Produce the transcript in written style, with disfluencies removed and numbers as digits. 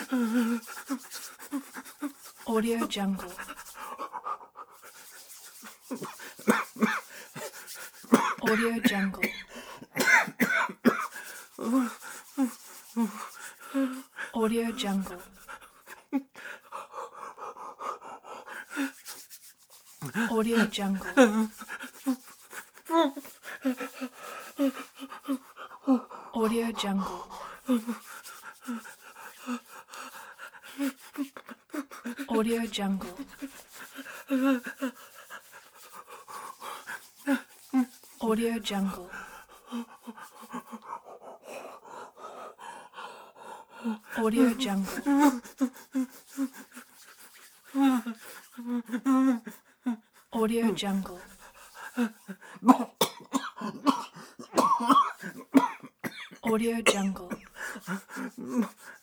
Audio Jungle. Audio Jungle. Audio Jungle. Audio Jungle. Audio Jungle. Audio Jungle. Audio Jungle. Audio Jungle. Audio Jungle. Audio Jungle.